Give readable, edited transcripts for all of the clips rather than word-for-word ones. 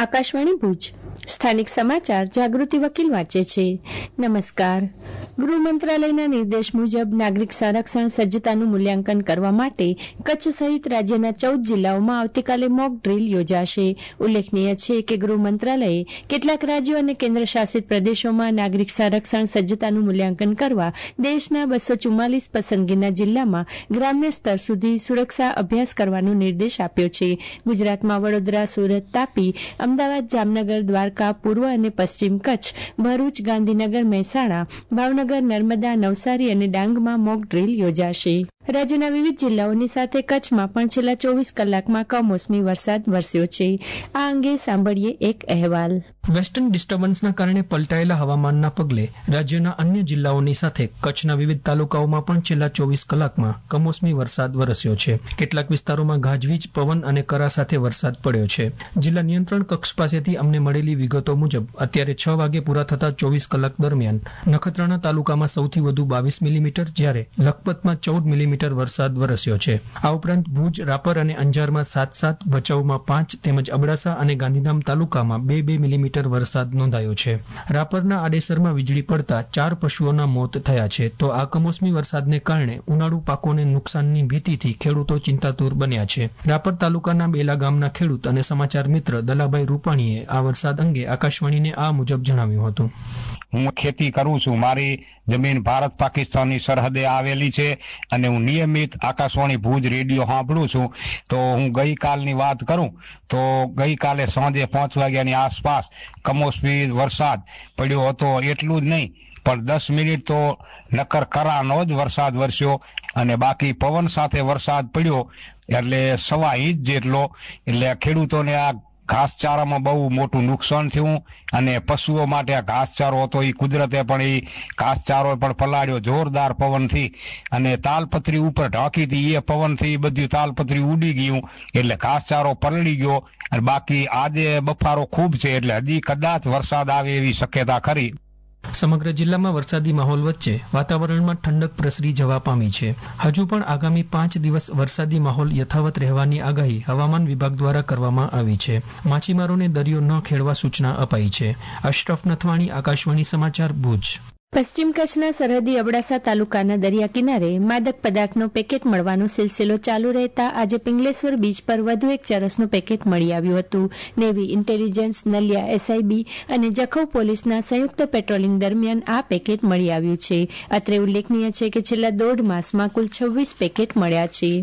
આકાશવાણી ભુજ સ્થાનિક સમાચાર જાગૃતિ વકીલ વાંચે છે. નમસ્કાર. ગૃહ મંત્રાલયના નિર્દેશ મુજબ નાગરિક સંરક્ષણ સજ્જતાનું મૂલ્યાંકન કરવા માટે કચ્છ સહિત રાજ્યના 14 જિલ્લાઓમાં આવતીકાલે મોક ડ્રીલ યોજાશે. ઉલ્લેખનીય છે કે ગૃહ મંત્રાલયે કેટલાક રાજ્યો અને કેન્દ્ર શાસિત પ્રદેશોમાં નાગરિક સંરક્ષણ સજ્જતાનું મૂલ્યાંકન કરવા દેશના 244 પસંદગીના જિલ્લામાં ગ્રામ્ય સ્તર સુધી સુરક્ષા અભ્યાસ કરવાનો નિર્દેશ આપ્યો છે. ગુજરાતમાં વડોદરા, સુરત, તાપી, અમદાવાદ, જામનગર, દ્વારકા, પૂર્વ અને પશ્ચિમ કચ્છ, ભરૂચ, ગાંધીનગર, મહેસાણા, ભાવનગર, નર્મદા, નવસારી અને ડાંગમાં મોક ડ્રીલ યોજાશે. રાજ્યના વિવિધ જિલ્લાઓની સાથે કચ્છમાં પણ છેલ્લા 24 કલાકમાં કમોસમી વરસાદ વરસ્યો છે. આ અંગે સાંભળીએ એક અહેવાલ. વેસ્ટર્ન ડિસ્ટર્બન્સના કારણે પલટાયેલા હવામાનના પગલે રાજ્યના અન્ય જિલ્લાઓની સાથે કચ્છના વિવિધ તાલુકાઓમાં પણ છેલ્લા 24 કલાકમાં કમોસમી વરસાદ વરસ્યો છે. કેટલાક વિસ્તારોમાં ગાજવીજ, પવન અને કરા સાથે વરસાદ પડ્યો છે. જિલ્લા નિયંત્રણ કક્ષ પાસેથી અમને મળેલી વિગતો મુજબ અત્યારે 6 વાગે પૂરા થતા 24 કલાક દરમિયાન નખત્રાણા તાલુકામાં સૌથી વધુ 22 મિલીમીટર જ્યારે લખપતમાં 14 મિલીમીટર વરસાદ વરસ્યો છે. આ ઉપરાંત ભુજ, રાપર અને અંજારમાં 7-7, ભચાઉમાં 5 તેમજ અબડાસા અને ગાંધીધામ તાલુકામાં 2-2 મિલીમીટર વરસાદ નોંધાયો છે. રાપરના આડેસરમાં વીજળી પડતા 4 પશુઓના મોત થયા છે. તો આ કમોસમી વરસાદને કારણે ઉનાળુ પાકોને નુકસાનની ભીતિથી ખેડૂતો ચિંતાતુર બન્યા છે. રાપર તાલુકાના બેલા ગામના ખેડૂત અને સમાચાર મિત્ર દલાભાઈ રૂપાણીએ આ વરસાદ અંગે આકાશવાણીને આ મુજબ જણાવ્યું હતું. હું ખેતી કરું છું. મારી જમીન ભારત પાકિસ્તાનની સરહદે આવેલી છે અને હું નિયમિત આકાશવાણી ભુજ રેડિયો સાંભળું છું. તો હું ગઈકાલની વાત કરું તો ગઈકાલે સાંજે 5 વાગ્યાની આસપાસ કમોસમી વરસાદ પડ્યો હતો. એટલું જ નહીં પણ 10 મિનિટ તો નકર કરાનો જ વરસાદ વરસ્યો અને બાકી પવન સાથે વરસાદ પડ્યો એટલે 1.5 ઇંચ જેટલો. એટલે ખેડૂતોને આ ઘાસચારામાં બહુ મોટું નુકસાન થયું અને પશુઓ માટે આ ઘાસચારો હતો એ કુદરતે પણ એ ઘાસચારો પણ પલાળ્યો જોરદાર પવનથી અને તાલપત્રી ઉપર ઢાંકી હતી એ પવનથી બધું તાલપત્રી ઉડી ગયું એટલે ઘાસચારો પલળી ગયો. અને બાકી આજે બફારો ખૂબ છે એટલે હજી કદાચ વરસાદ આવે એવી શક્યતા ખરી. સમગ્ર જિલ્લામાં વરસાદી માહોલ વચ્ચે વાતાવરણમાં ઠંડક પ્રસરી જવા પામી છે. હજુ પણ આગામી 5 દિવસ વરસાદી માહોલ યથાવત રહેવાની આગાહી હવામાન વિભાગ દ્વારા કરવામાં આવી છે. માછીમારોને દરિયો ન ખેડવા સૂચના અપાઈ છે. અશરફ નથવાણી, આકાશવાણી સમાચાર, ભુજ. પશ્ચિમ કચ્છના સરહદી અબડાસા તાલુકાના દરિયા કિનારે માદક પદાર્થનો પેકેટ મળવાનો સિલસિલો ચાલુ રહેતા આજે પિંગલેશ્વર બીચ પર વધુ એક ચરસનું પેકેટ મળી આવ્યું હતું. નેવી ઇન્ટેલિજન્સ, નલિયા એસઆઈબી અને જખૌ પોલીસના સંયુક્ત પેટ્રોલિંગ દરમિયાન આ પેકેટ મળી આવ્યું છે. અત્રે ઉલ્લેખનીય છે કે છેલ્લા 1.5 માસમાં કુલ 26 પેકેટ મળ્યા છે.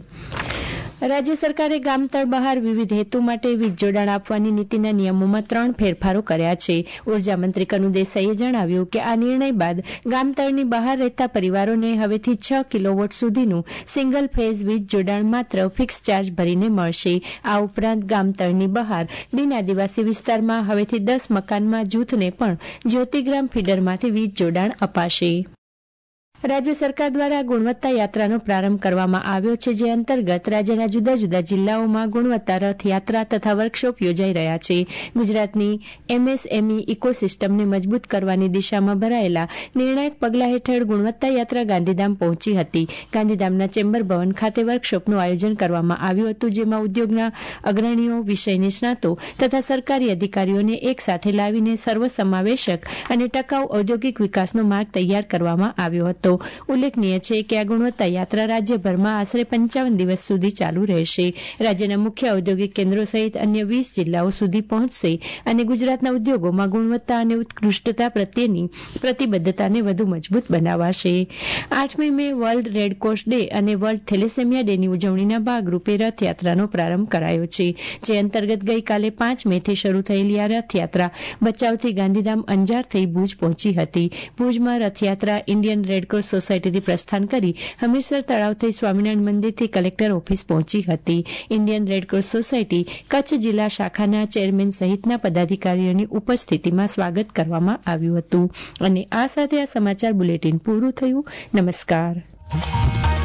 રાજ્ય સરકારે ગામતળ બહાર વિવિધ હેતુ માટે વીજ જોડાણ આપવાની નીતિના નિયમોમાં 3 ફેરફારો કર્યા છે. ઉર્જા મંત્રી કનુ દેસાઈએ જણાવ્યું કે આ નિર્ણય બાદ ગામતળની બહાર રહેતા પરિવારોને હવેથી 6 કિલોવોટ સુધીનું સિંગલ ફેઝ વીજ જોડાણ માત્ર ફિક્સ ચાર્જ ભરીને મળશે. આ ઉપરાંત ગામતળની બહાર બિન આદિવાસી વિસ્તારમાં હવેથી 10 મકાનમાં જૂથને પણ જ્યોતિગ્રામ ફીડરમાંથી વીજ જોડાણ અપાશે. રાજ્ય સરકાર દ્વારા ગુણવત્તા યાત્રાનો પ્રારંભ કરવામાં આવ્યો છે, જે અંતર્ગત રાજ્યના જુદા જુદા જિલ્લાઓમાં ગુણવત્તા રથયાત્રા તથા વર્કશોપ યોજાઈ રહ્યા છે. ગુજરાતની એમએસએમઈ ઇકોસિસ્ટમને મજબૂત કરવાની દિશામાં ભરાયેલા નિર્ણાયક પગલા હેઠળ ગુણવત્તા યાત્રા ગાંધીધામ પહોંચી હતી. ગાંધીધામના ચેમ્બર ભવન ખાતે વર્કશોપનું આયોજન કરવામાં આવ્યું હતું, જેમાં ઉદ્યોગના અગ્રણીઓ, વિષય નિષ્ણાતો તથા સરકારી અધિકારીઓને એક સાથે લાવીને સર્વસમાવેશક અને ટકાઉ ઔદ્યોગિક વિકાસનો માર્ગ તૈયાર કરવામાં આવ્યો હતો. ઉલ્લેખનીય છે કે આ ગુણવત્તા યાત્રા રાજ્યભરમાં આશરે 55 દિવસ સુધી ચાલુ રહેશે. રાજ્યના મુખ્ય ઔદ્યોગિક કેન્દ્રો સહિત અન્ય 20 જિલ્લાઓ સુધી પહોંચશે અને ગુજરાતના ઉદ્યોગોમાં ગુણવત્તા અને ઉત્કૃષ્ટતા પ્રત્યેની પ્રતિબદ્ધતાને વધુ મજબૂત બનાવાશે. 8મી મે વર્લ્ડ રેડક્રોસ ડે અને વર્લ્ડ થેલેસેમિયા ડેની ઉજવણીના ભાગરૂપે રથયાત્રાનો પ્રારંભ કરાયો છે, જે અંતર્ગત ગઈકાલે 5 મે થી શરૂ થયેલી આ રથયાત્રા ભચાઉથી ગાંધીધામ, અંજાર થઈ ભુજ પહોંચી હતી. ભુજમાં રથયાત્રા ઇન્ડિયન રેડક્રોસ સોસાયટીથી પ્રસ્થાન કરી હમીરસર તળાવ થઈ સ્વામિનારાયણ મંદિરથી કલેક્ટર ઓફિસ પહોંચી હતી. ઇન્ડિયન રેડક્રોસ સોસાયટી કચ્છ જિલ્લા શાખાના ચેરમેન સહિતના પદાધિકારીઓની ઉપસ્થિતિમાં સ્વાગત કરવામાં આવ્યું હતું. અને આ સાથે આ સમાચાર બુલેટિન પૂરું થયું. નમસ્કાર.